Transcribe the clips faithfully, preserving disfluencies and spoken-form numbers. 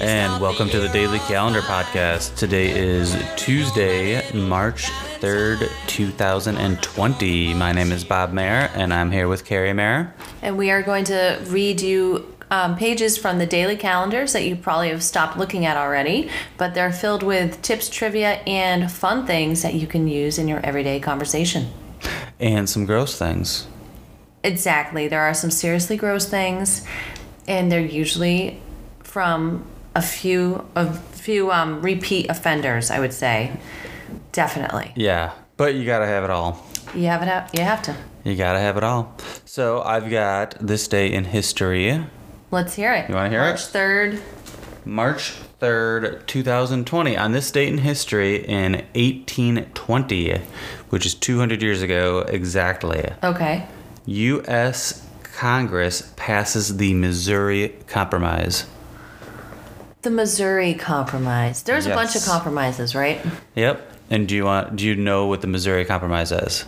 And welcome to the Daily Calendar Podcast. Today is Tuesday, March third, two thousand twenty. My name is Bob Mayer, and I'm here with Carrie Mayer. And we are going to read you um, pages from the daily calendars that you probably have stopped looking at already, but they're filled with tips, trivia, and fun things that you can use in your everyday conversation. And some gross things. Exactly. There are some seriously gross things, and they're usually from a few a few um, repeat offenders, I would say. Definitely. Yeah, but you gotta have it all. You have it. You have to. You gotta have it all. So I've got this day in history. Let's hear it. You want to hear March it? March third. March third, two thousand twenty. On this date in history in eighteen twenty, which is two hundred years ago exactly. Okay. U S Congress passes the Missouri Compromise. The Missouri Compromise. There's Yes. a bunch of compromises, right? Yep. And do you want? Do you know what the Missouri Compromise is?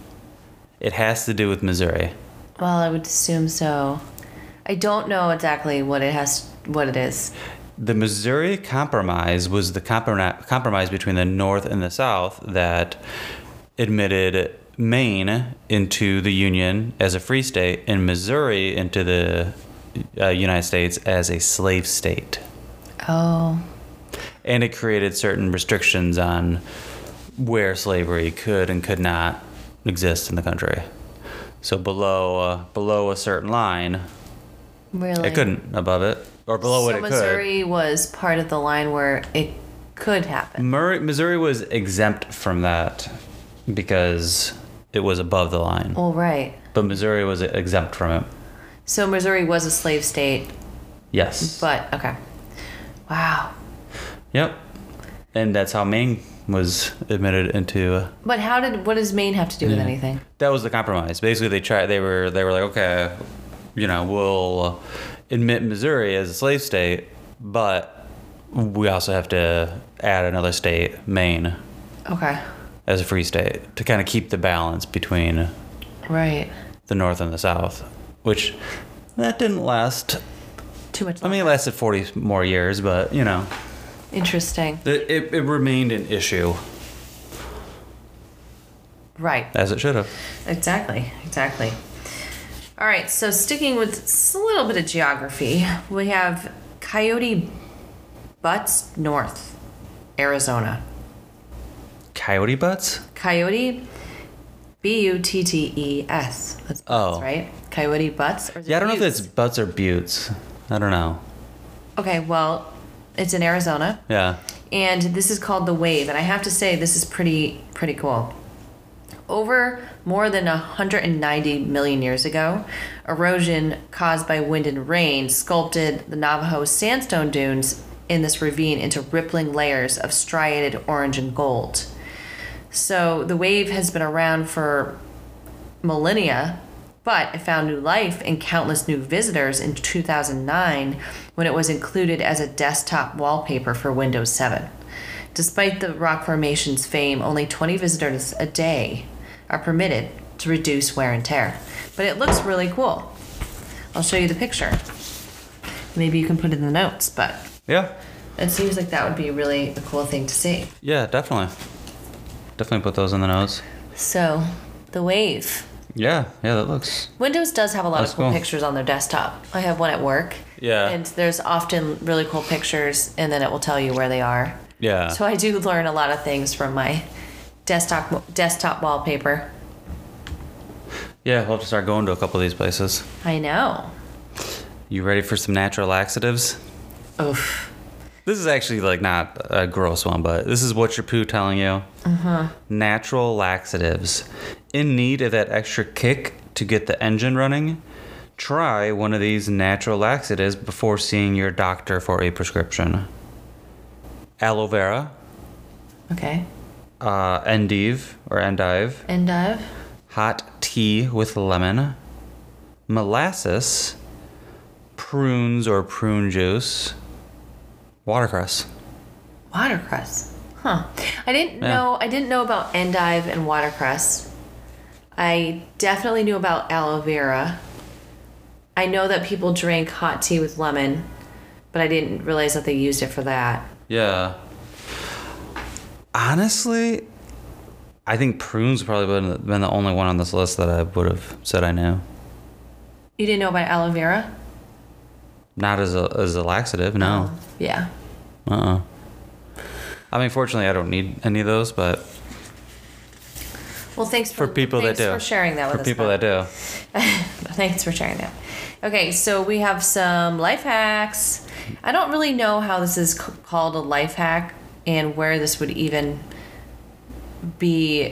It has to do with Missouri. Well, I would assume so. I don't know exactly what it has, what it is. The Missouri Compromise was the comprom- compromise between the North and the South that admitted Maine into the Union as a free state and Missouri into the uh, United States as a slave state. Oh. And it created certain restrictions on where slavery could and could not exist in the country. So below uh, below a certain line, Really? it couldn't. Above it or below so what it Missouri was part of the line where it could could. happen. Murray, Missouri was exempt from that because it was above the line. Well, right. But Missouri was exempt from it. So Missouri was a slave state, Yes. but okay. Wow. Yep. And that's how Maine was admitted into. Uh, But how did what does Maine have to do with Yeah. anything? that was the compromise. Basically, they tried. They were. They were like, okay, you know, we'll admit Missouri as a slave state, but we also have to add another state, Maine, Okay. as a free state to kind of keep the balance between Right. the North and the South, which that didn't last. Too much. I mean, it lasted forty more years, but you know, Interesting. it it, it remained an issue Right. as it should have. Exactly. Exactly. All right. So sticking with s- a little bit of geography, we have Coyote Butts, North, Arizona. Coyote butts. Coyote, B U T T E S. That's Butts, Oh. right? Coyote Butts? Or is it Yeah, I don't know if Buttes? it's butts or buttes. I don't know. Okay, well, it's in Arizona, Yeah. and this is called the Wave, and I have to say this is pretty pretty cool. Over more than one hundred ninety million years ago, erosion caused by wind and rain sculpted the Navajo sandstone dunes in this ravine into rippling layers of striated orange and gold. So the Wave has been around for millennia, but it found new life and countless new visitors in two thousand nine when it was included as a desktop wallpaper for Windows seven. Despite the rock formation's fame, only twenty visitors a day are permitted to reduce wear and tear. But it looks really cool. I'll show you the picture. Maybe you can put it in the notes, but Yeah. it seems like that would be really a cool thing to see. Yeah, definitely. Definitely put those in the notes. So, the Wave. Yeah, yeah, that looks. Windows does have a lot That's of cool, cool. pictures on their desktop. I have one at work. Yeah. And there's often really cool pictures, and then it will tell you where they are. Yeah. So I do learn a lot of things from my desktop desktop wallpaper. Yeah, we'll have to start going to a couple of these places. I know. You ready for some natural laxatives? Oof. This is actually like not a gross one, but this is what your poo telling you. Uh-huh. Natural laxatives. In need of that extra kick to get the engine running? Try one of these natural laxatives before seeing your doctor for a prescription. Aloe vera, Okay. uh, endive or endive, Endive. hot tea with lemon, molasses, prunes or prune juice, watercress. Watercress. Huh. I didn't Yeah. know I didn't know about endive and watercress. I definitely knew about aloe vera. I know that people drink hot tea with lemon, but I didn't realize that they used it for that. Yeah. Honestly, I think prunes probably would have been the only one on this list that I would have said I knew. You didn't know about aloe vera? Not as a as a laxative, no. Oh, yeah. Uh-uh. I mean, fortunately, I don't need any of those, but Well, thanks for, for people that thanks do. for sharing that with For us. people Bob. that do. Thanks for sharing that. Okay, so we have some life hacks. I don't really know how this is c- called a life hack and where this would even be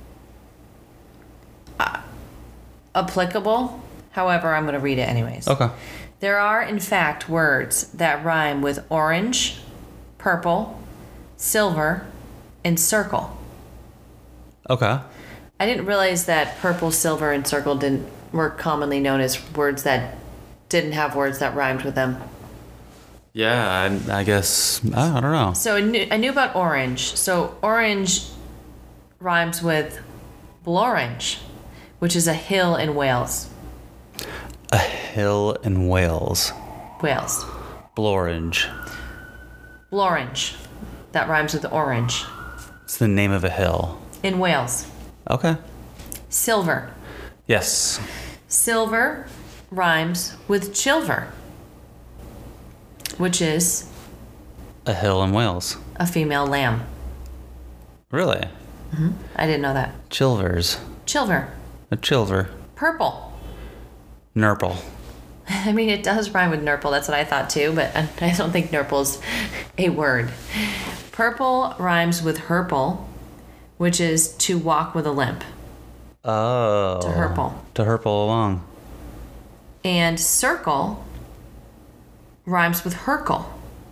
uh, applicable. However, I'm going to read it anyways. Okay. There are, in fact, words that rhyme with orange, purple, silver, and circle. Okay. I didn't realize that purple, silver, and circle didn't were commonly known as words that didn't have words that rhymed with them. Yeah, I, I guess, I, I don't know. So I knew, I knew about orange. So orange rhymes with Blorange, which is a hill in Wales. A hill in Wales. Wales. Blorange. Blorange. That rhymes with orange. It's the name of a hill. In Wales. Okay. Silver. Yes. Silver rhymes with Chilver, which is A hill in Wales. a female lamb. Really? I didn't know that. Chilvers. Chilver. A chilver. Purple. Nurple. I mean, it does rhyme with nurple. That's what I thought too, but I I don't think nurple's a word. Purple rhymes with herple, which is to walk with a limp. Oh. To herple. To herple along. And circle rhymes with hercle.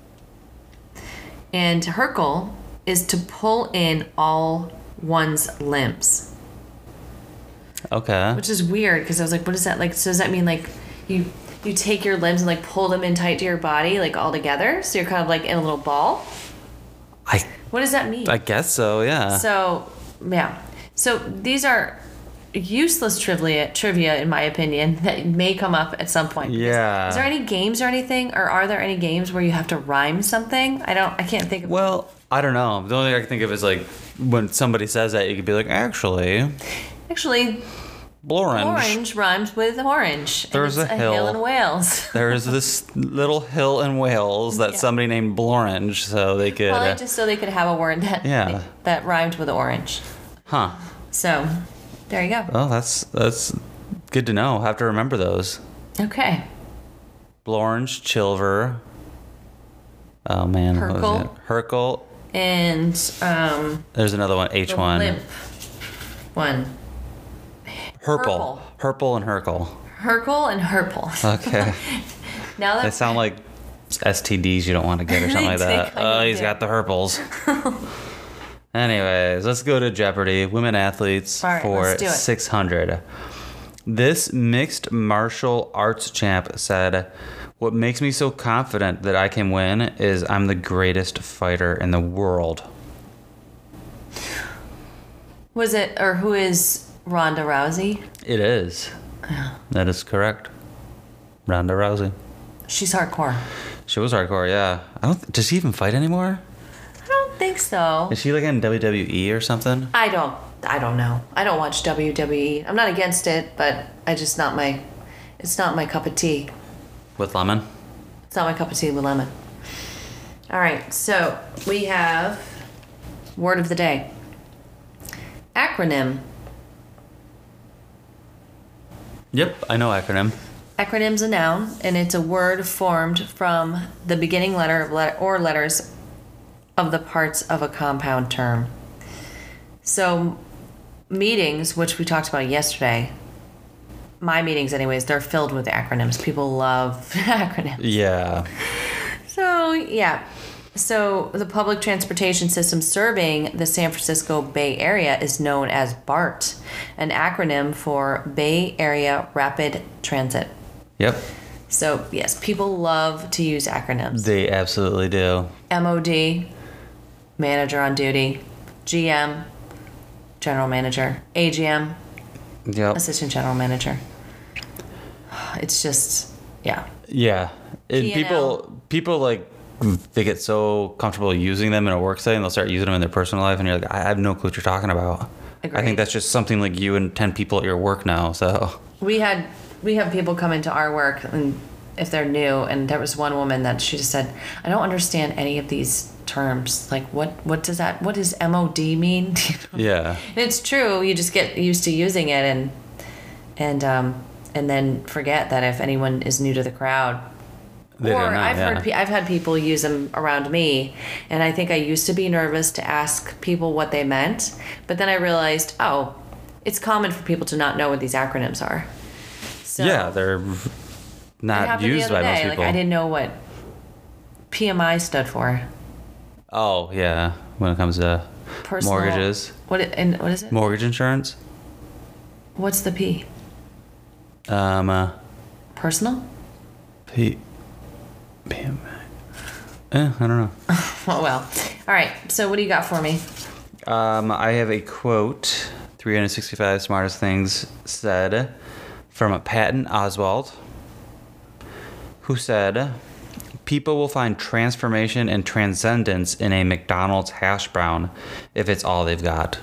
And hercle is to pull in all one's limbs. Okay. Which is weird because I was like, what is that? Like, so does that mean like you you take your limbs and like pull them in tight to your body, like all together? So you're kind of like in a little ball? I What does that mean? I guess so, yeah. So, yeah. So these are useless trivia, trivia in my opinion, that may come up at some point. Because Yeah. Is there any games or anything, or are there any games where you have to rhyme something? I don't. I can't think of. Well, I don't know. The only thing I can think of is like when somebody says that, you could be like, actually, Actually, Blorange. orange rhymes with orange. and There's it's a a hill. hill. in Wales. There's this little hill in Wales that Yeah. somebody named Blorange, so they could. Well, uh, just so they could have a word that Yeah. that rhymed with orange. huh. So, there you go. Oh, that's that's good to know. Have to remember those. Okay. Blorange, Chilver. Oh man, what was Hercle. it? Hercle. And um, There's another one. H the one. limp one. Herple. Herple and Hercle. Hercle and Herple. Okay. Now that They sound like S T Ds you don't want to get or something like They that. kinda Oh, he's do. got the Herples. Anyways, let's go to Jeopardy. Women athletes All right, for let's do it. six hundred. This mixed martial arts champ said, "What makes me so confident that I can win is I'm the greatest fighter in the world." was it, or who is Ronda Rousey? It is. That is correct. Ronda Rousey. She's hardcore. She was hardcore, yeah. I don't. Does she even fight anymore? I don't think so. Is she like in W W E or something? I don't. I don't know. I don't watch W W E. I'm not against it, but I just not my. It's not my cup of tea. With lemon? It's not my cup of tea with lemon. All right, so we have word of the day. Acronym. Yep, I know acronym. Acronym's a noun, and it's a word formed from the beginning letter of let- or letters of the parts of a compound term. So, meetings, which we talked about yesterday, my meetings, anyways, they're filled with acronyms. People love acronyms. Yeah. So, yeah. So, the public transportation system serving the San Francisco Bay Area is known as BART, an acronym for Bay Area Rapid Transit. Yep. So, yes, people love to use acronyms. They absolutely do. M O D, manager on duty. G M, general manager. A G M, Yep. assistant general manager. It's just, yeah. Yeah. And P and L. people, people like, they get so comfortable using them in a work setting, they'll start using them in their personal life, and you're like, I have no clue what you're talking about. I Agreed. think that's just something like you and ten people at your work now. So We had we have people come into our work, and if they're new, and there was one woman that she just said, I don't understand any of these terms. Like, what what does that? What does M O D mean? yeah, And it's true. You just get used to using it, and and um and then forget that if anyone is new to the crowd. They or don't know, I've yeah. heard pe- I've had people use them around me, and I think I used to be nervous to ask people what they meant, but then I realized, oh, it's common for people to not know what these acronyms are. So yeah, they're it not happened used the by other most day. people. Like, I didn't know what P M I stood for. Oh yeah, when it comes to Personal, mortgages, What it, and what is it? mortgage insurance. What's the P? Um, uh, Personal? P, P M I. Eh, I don't know. Oh well. All right. So what do you got for me? Um, I have a quote, three hundred sixty-five Smartest Things Said, from Patton Oswalt, who said, people will find transformation and transcendence in a McDonald's hash brown if it's all they've got.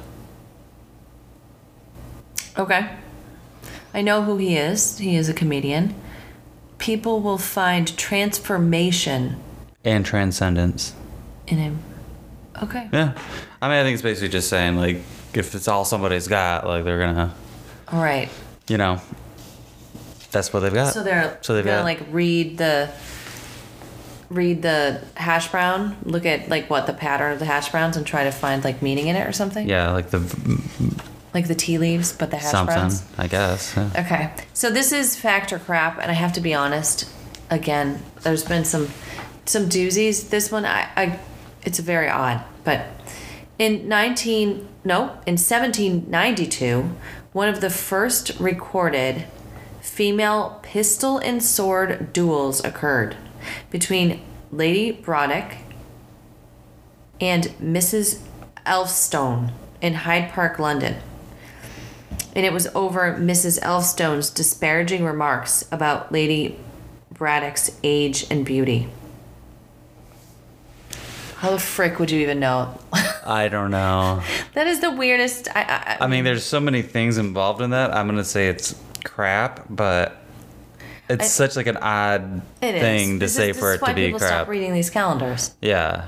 Okay. I know who he is. He is a comedian. People will find transformation And transcendence. in him. Okay. Yeah. I mean, I think it's basically just saying, like, if it's all somebody's got, like, they're gonna, All right. you know, that's what they've got. So they're So they've gonna got- like read the read the hash brown, look at like what the pattern of the hash browns, and try to find like meaning in it or something. Yeah, like the Like the tea leaves, but the hash something, browns. I guess. Yeah. Okay. So this is fact or crap, and I have to be honest. Again, there's been some some doozies. This one, I, I it's very odd, but in nineteen no in seventeen ninety-two, one of the first recorded female pistol and sword duels occurred between Lady Braddock and Missus Elphinstone in Hyde Park, London. And it was over Missus Elphinstone's disparaging remarks about Lady Braddock's age and beauty. How the frick would you even know? I don't know. That is the weirdest. I, I, I mean, there's so many things involved in that. I'm gonna say it's crap, but it's I- such like an odd it is. thing to This say is, for this it is why to be people crap. Stop reading these calendars. Yeah.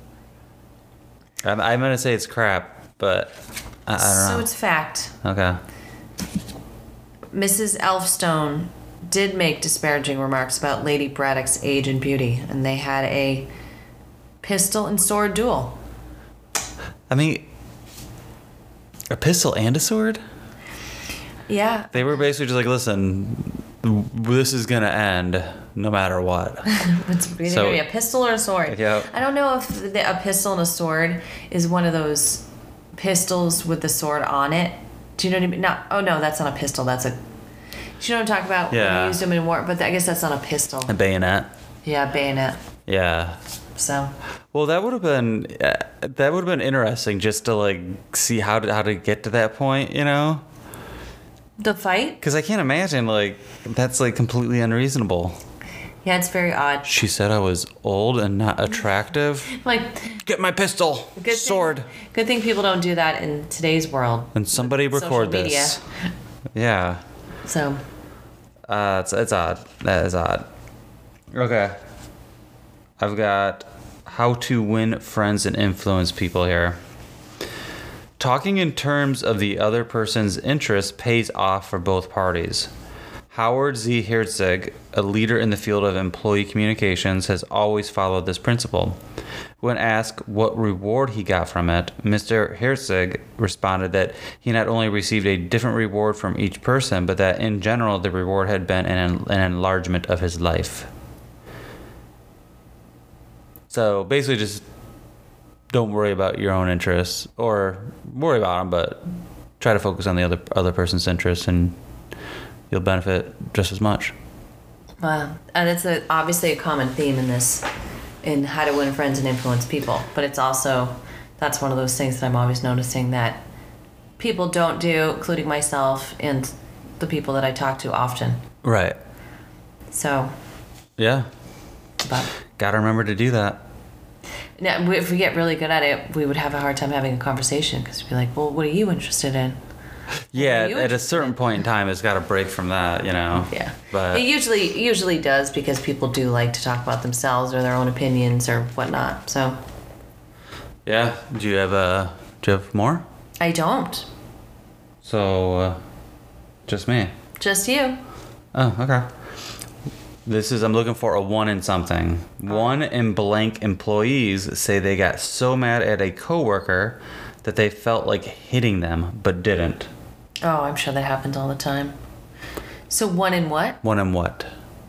I'm, I'm gonna say it's crap, but I, I don't So know. it's fact. Okay. Missus Elphinstone did make disparaging remarks about Lady Braddock's age and beauty, and they had a pistol and sword duel. I mean, a pistol and a sword? Yeah. They were basically just like, listen, this is gonna end no matter what. It's either So- gonna be a pistol or a sword. Yep. I don't know if the, a pistol and a sword is one of those pistols with the sword on it. Do you know what I mean? Not. Oh no, that's not a pistol. That's a. Do you know what I'm talking about? When Yeah. you used them in war, but I guess that's not a pistol. A bayonet. Yeah, bayonet. Yeah. So. Well, that would have been uh, that would have been interesting just to like see how to how to get to that point, you know? The fight? Because I can't imagine like that's like completely unreasonable. Yeah, it's very odd. She said I was old and not attractive. Like, Get my pistol, good thing- sword, Good thing people don't do that in today's world. and somebody With record social media. this. Yeah, So, uh, it's it's odd. That is odd. Okay, I've got how to win friends and influence people here. Talking in terms of the other person's interest pays off for both parties. Howard Z. Herzig, a leader in the field of employee communications, has always followed this principle. When asked what reward he got from it, Mister Herzig responded that he not only received a different reward from each person, but that in general the reward had been an, an enlargement of his life. So basically just don't worry about your own interests, or worry about them, but try to focus on the other other person's interests, and you'll benefit just as much. wow. And it's a, obviously a common theme in this, in how to win friends and influence people. But it's also, that's one of those things that I'm always noticing that people don't do, including myself and the people that I talk to often. Right. So, Yeah. But Gotta remember to do that. now, if we get really good at it, we would have a hard time having a conversation because we'd be like, well, what are you interested in? Yeah, you at a certain point in time, it's got to break from that, you know. Yeah, But it usually usually does because people do like to talk about themselves or their own opinions or whatnot. So yeah, do you have a do you have more? I don't. So, uh, just me. Just you. Oh, okay. This is I'm looking for a one in something. One in blank employees say they got so mad at a coworker that they felt like hitting them but didn't. Oh, I'm sure that happens all the time. So one in what? One in what?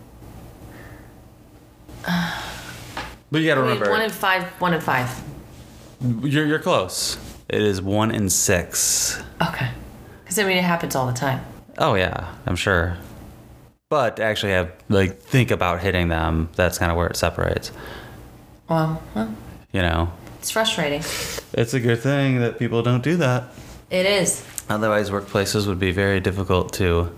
But you got to Wait, remember. one in five. One in five. You're you're close. It is one in six. Okay. Because I mean, it happens all the time. Oh yeah, I'm sure. But to actually have like think about hitting them, that's kind of where it separates. Well, well, You know, it's frustrating. it's a good thing that people don't do that. It is. Otherwise, workplaces would be very difficult to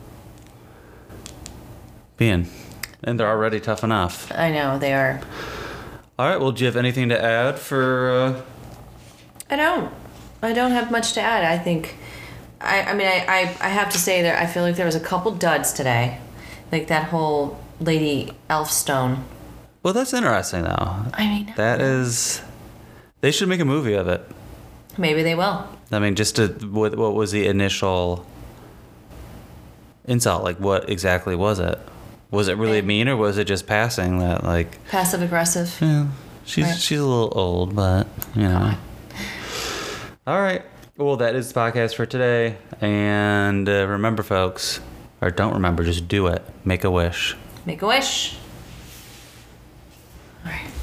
be in, and they're already tough enough. I know they are. All right. Well, do you have anything to add for? Uh... I don't. I don't have much to add. I think. I. I mean, I. I, I have to say that I feel like there was a couple duds today, like that whole Lady Elfstone. Well, that's interesting though. I mean. That is. They should make a movie of it. Maybe they will. I mean, just to what what was the initial insult? Like, what exactly was it? Was it really mean, or was it just passing that, like, Passive aggressive. yeah, she's Right. she's a little old, but you know. All right. Well, that is the podcast for today, and uh, remember, folks, or don't remember, just do it. Make a wish. Make a wish. All right.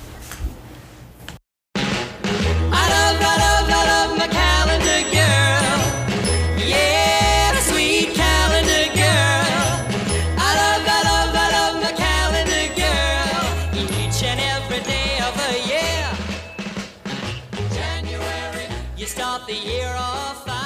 I love, I love, I love my calendar girl. Yeah, the sweet calendar girl. I love, I love, I love my calendar girl. Each and every day of the year. January, you start the year off.